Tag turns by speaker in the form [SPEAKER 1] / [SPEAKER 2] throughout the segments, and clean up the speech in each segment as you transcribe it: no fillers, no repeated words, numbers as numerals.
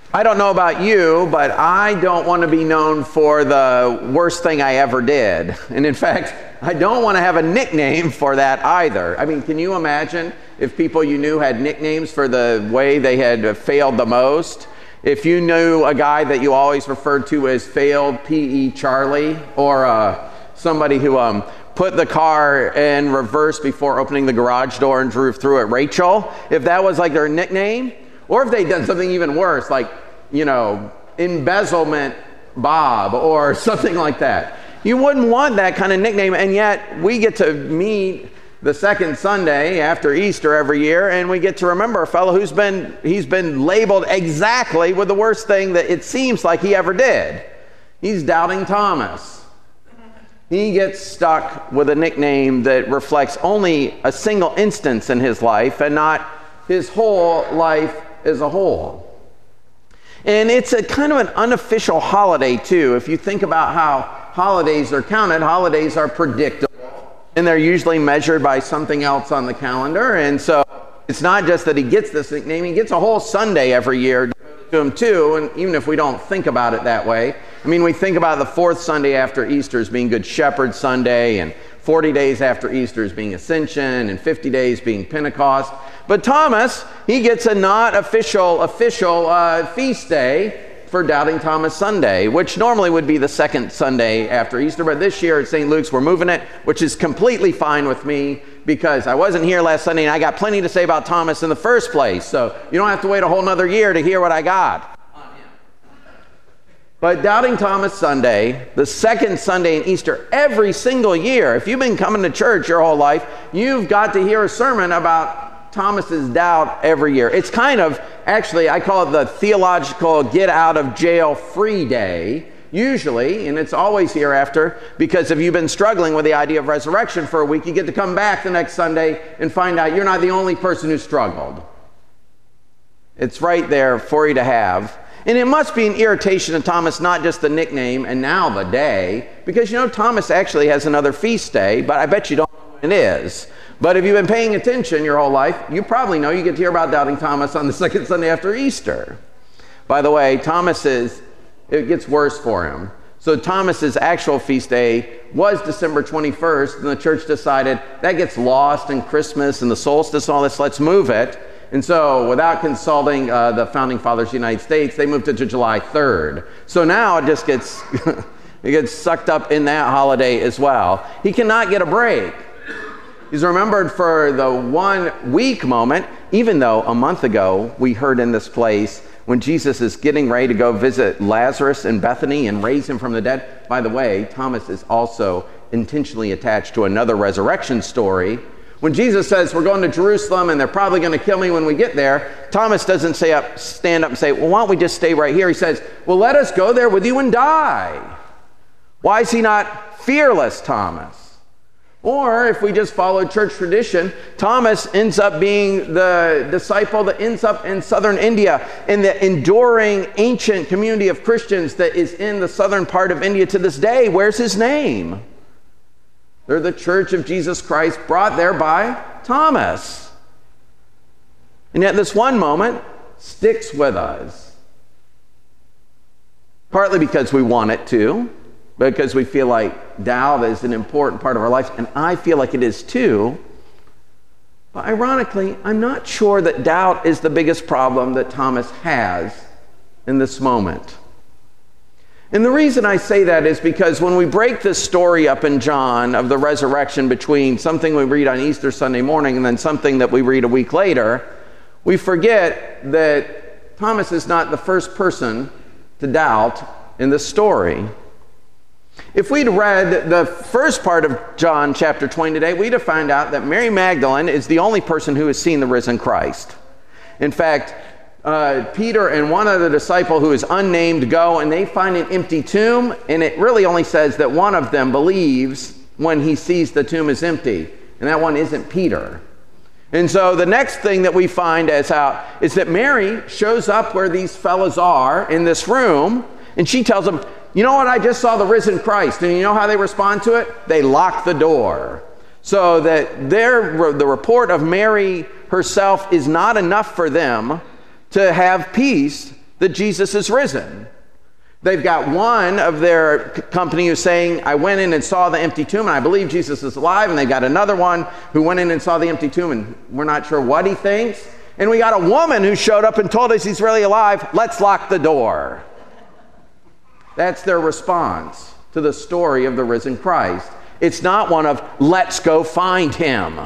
[SPEAKER 1] I don't know about you, but I don't want to be known for the worst thing I ever did. And in fact, I don't want to have a nickname for that either. I mean, can you imagine if people you knew had nicknames for the way they had failed the most? If you knew a guy that you always referred to as failed P.E. Charlie, or somebody who put the car in reverse before opening the garage door and drove through it, Rachel, if that was like their nickname, or if they'd done something even worse, like, embezzlement Bob or something like that. You wouldn't want that kind of nickname, and yet we get to meet the second Sunday after Easter every year, and we get to remember a fellow he's been labeled exactly with the worst thing that it seems like he ever did. He's Doubting Thomas. He gets stuck with a nickname that reflects only a single instance in his life and not his whole life as a whole. And it's a kind of an unofficial holiday too. If you think about how holidays are counted, holidays are predictable, and they're usually measured by something else on the calendar. And so it's not just that he gets this nickname, he gets a whole Sunday every year to him too. And even if we don't think about it that way, I mean, we think about the fourth Sunday after Easter as being Good Shepherd Sunday, and 40 days after Easter as being Ascension, and 50 days being Pentecost. But Thomas, he gets a not official feast day for Doubting Thomas Sunday, which normally would be the second Sunday after Easter. But this year at St. Luke's, we're moving it, which is completely fine with me because I wasn't here last Sunday and I got plenty to say about Thomas in the first place. So you don't have to wait a whole nother year to hear what I got. But Doubting Thomas Sunday, the second Sunday in Easter, every single year, if you've been coming to church your whole life, you've got to hear a sermon about Thomas's doubt every year. It's kind of, actually, I call it the theological get out of jail free day, usually, and it's always hereafter, because if you've been struggling with the idea of resurrection for a week, you get to come back the next Sunday and find out you're not the only person who struggled. It's right there for you to have. And it must be an irritation to Thomas, not just the nickname and now the day, because Thomas actually has another feast day, but I bet you don't know what it is. But if you've been paying attention your whole life, you probably know you get to hear about Doubting Thomas on the second Sunday after Easter. By the way, it gets worse for him. So Thomas's actual feast day was December 21st, and the church decided that gets lost in Christmas and the solstice and all this, let's move it. And so without consulting the Founding Fathers of the United States, they moved it to July 3rd. So now it just gets, it gets sucked up in that holiday as well. He cannot get a break. He's remembered for the 1 week moment, even though a month ago we heard in this place when Jesus is getting ready to go visit Lazarus in Bethany and raise him from the dead. By the way, Thomas is also intentionally attached to another resurrection story. When Jesus says, we're going to Jerusalem and they're probably going to kill me when we get there, Thomas doesn't stand up and say, well, why don't we just stay right here? He says, well, let us go there with you and die. Why is he not fearless, Thomas? Or if we just follow church tradition, Thomas ends up being the disciple that ends up in southern India, in the enduring ancient community of Christians that is in the southern part of India to this day. Where's his name? They're the Church of Jesus Christ, brought there by Thomas. And yet this one moment sticks with us. Partly because we want it to, because we feel like doubt is an important part of our life, and I feel like it is too. But ironically, I'm not sure that doubt is the biggest problem that Thomas has in this moment. And the reason I say that is because when we break this story up in John of the resurrection between something we read on Easter Sunday morning and then something that we read a week later, we forget that Thomas is not the first person to doubt in this story. If we'd read the first part of John chapter 20 today, we'd have found out that Mary Magdalene is the only person who has seen the risen Christ. In fact, Peter and one other disciple who is unnamed go and they find an empty tomb, and it really only says that one of them believes when he sees the tomb is empty, and that one isn't Peter. And so the next thing that we find is that Mary shows up where these fellas are in this room, and she tells them, you know what, I just saw the risen Christ. And you know how they respond to it? They lock the door. So that the report of Mary herself is not enough for them to have peace that Jesus is risen. They've got one of their company who's saying, I went in and saw the empty tomb, and I believe Jesus is alive. And they've got another one who went in and saw the empty tomb, and we're not sure what he thinks. And we got a woman who showed up and told us he's really alive. Let's lock the door. That's their response to the story of the risen Christ. It's not one of, let's go find him.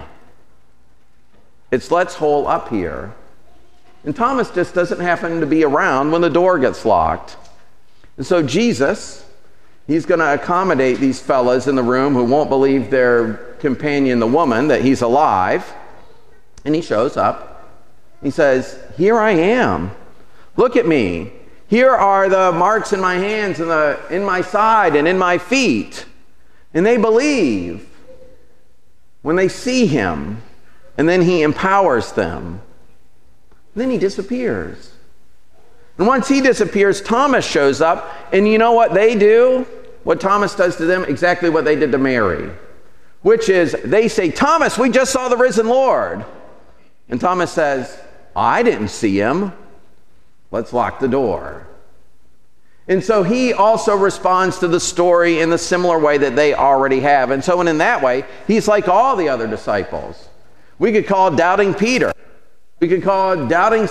[SPEAKER 1] It's, let's hole up here. And Thomas just doesn't happen to be around when the door gets locked. And so Jesus, he's going to accommodate these fellas in the room who won't believe their companion, the woman, that he's alive. And he shows up. He says, here I am. Look at me. Here are the marks in my hands and in my side and in my feet. And they believe when they see him. And then he empowers them. Then he disappears. And once he disappears, Thomas shows up. And you know what they do? What Thomas does to them? Exactly what they did to Mary. Which is, they say, Thomas, we just saw the risen Lord. And Thomas says, I didn't see him. Let's lock the door. And so he also responds to the story in the similar way that they already have. And so in that way, he's like all the other disciples. We could call doubting Peter. We could call doubting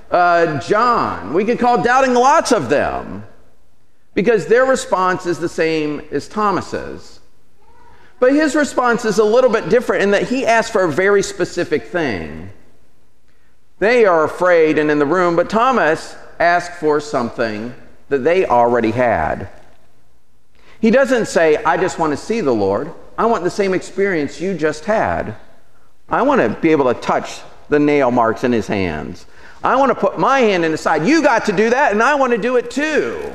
[SPEAKER 1] John. We could call doubting lots of them. Because their response is the same as Thomas's. But his response is a little bit different in that he asked for a very specific thing. They are afraid and in the room, but Thomas asked for something that they already had. He doesn't say, I just want to see the Lord. I want the same experience you just had. I want to be able to touch the nail marks in his hands. I want to put my hand in his side. You got to do that, and I want to do it too.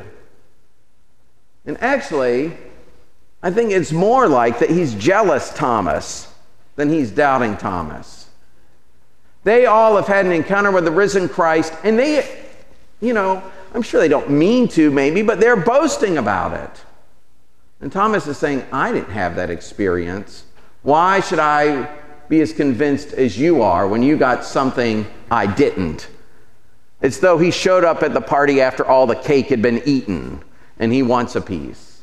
[SPEAKER 1] And actually, I think it's more like that he's jealous Thomas than he's doubting Thomas. They all have had an encounter with the risen Christ, and they, I'm sure they don't mean to maybe, but they're boasting about it. And Thomas is saying, I didn't have that experience. Why should I be as convinced as you are when you got something I didn't? It's though he showed up at the party after all the cake had been eaten, and he wants a piece.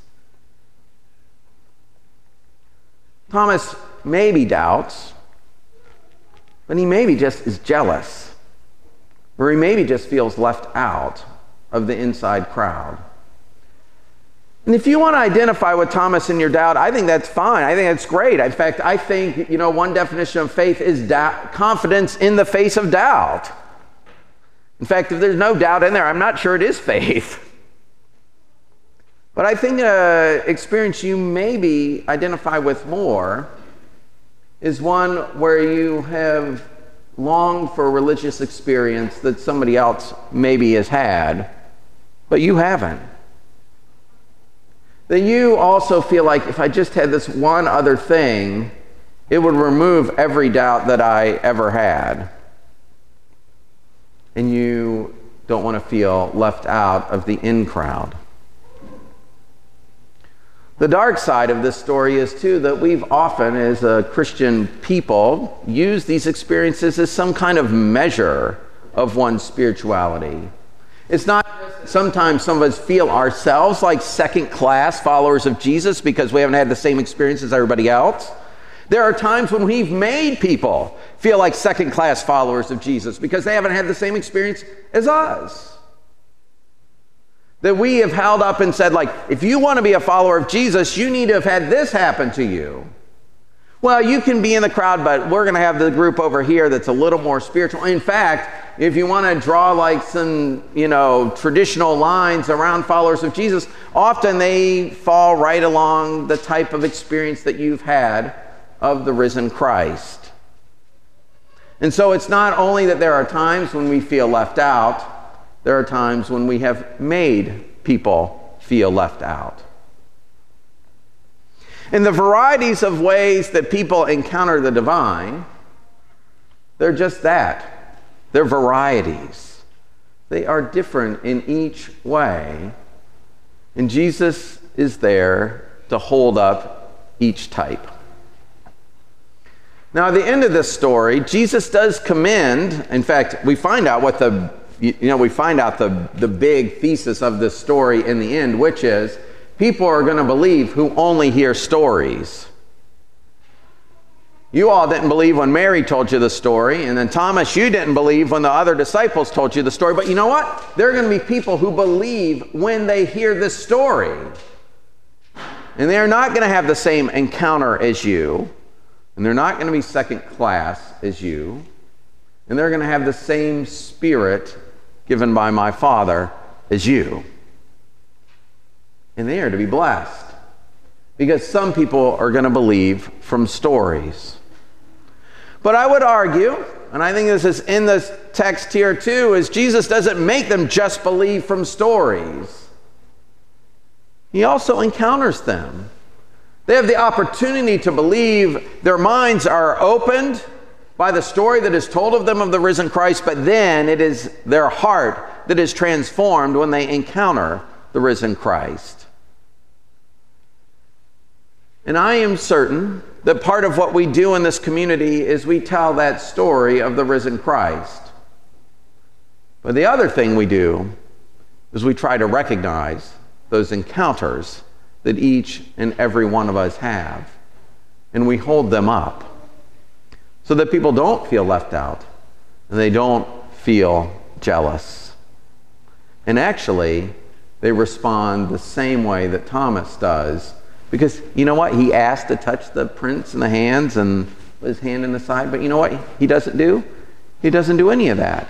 [SPEAKER 1] Thomas maybe doubts, but he maybe just is jealous, or he maybe just feels left out of the inside crowd. And if you want to identify with Thomas in your doubt, I think that's fine. I think that's great. In fact, I think, one definition of faith is confidence in the face of doubt. In fact, if there's no doubt in there, I'm not sure it is faith. But I think an experience you maybe identify with more is one where you have longed for a religious experience that somebody else maybe has had, but you haven't. That you also feel like if I just had this one other thing, it would remove every doubt that I ever had. And you don't want to feel left out of the in crowd. The dark side of this story is, too, that we've often, as a Christian people, used these experiences as some kind of measure of one's spirituality. It's not just that sometimes some of us feel ourselves like second-class followers of Jesus because we haven't had the same experience as everybody else. There are times when we've made people feel like second-class followers of Jesus because they haven't had the same experience as us. That we have held up and said, if you want to be a follower of Jesus, you need to have had this happen to you. Well, you can be in the crowd, but we're going to have the group over here that's a little more spiritual. In fact, if you want to draw some, traditional lines around followers of Jesus, often they fall right along the type of experience that you've had of the risen Christ. And so it's not only that there are times when we feel left out, there are times when we have made people feel left out. In the varieties of ways that people encounter the divine, they're just that. They're varieties. They are different in each way. And Jesus is there to hold up each type. Now, at the end of this story, Jesus does commend, in fact, we find out what the we find out the big thesis of this story in the end, which is people are going to believe who only hear stories. You all didn't believe when Mary told you the story, and then Thomas, you didn't believe when the other disciples told you the story. But you know what? There are going to be people who believe when they hear this story. And they are not going to have the same encounter as you, and they're not going to be second class as you, and they're going to have the same Spirit given by my Father as you. And they are to be blessed, because some people are going to believe from stories. But I would argue, and I think this is in this text here too, is Jesus doesn't make them just believe from stories. He also encounters them. They have the opportunity to believe. Their minds are opened by the story that is told of them of the risen Christ, but then it is their heart that is transformed when they encounter the risen Christ. And I am certain that part of what we do in this community is we tell that story of the risen Christ. But the other thing we do is we try to recognize those encounters that each and every one of us have, and we hold them up so that people don't feel left out and they don't feel jealous. And actually, they respond the same way that Thomas does. Because you know what? He asked to touch the prints in the hands and put his hand in the side. But you know what he doesn't do? He doesn't do any of that.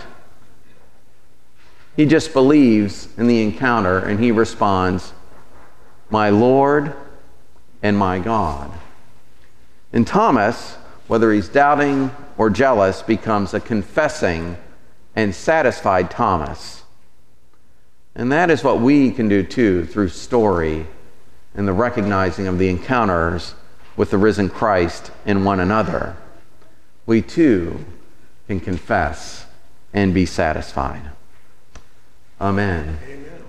[SPEAKER 1] He just believes in the encounter and he responds, "My Lord and my God." And Thomas, whether he's doubting or jealous, becomes a confessing and satisfied Thomas. And that is what we can do too through story and the recognizing of the encounters with the risen Christ in one another. We too can confess and be satisfied. Amen.
[SPEAKER 2] Amen.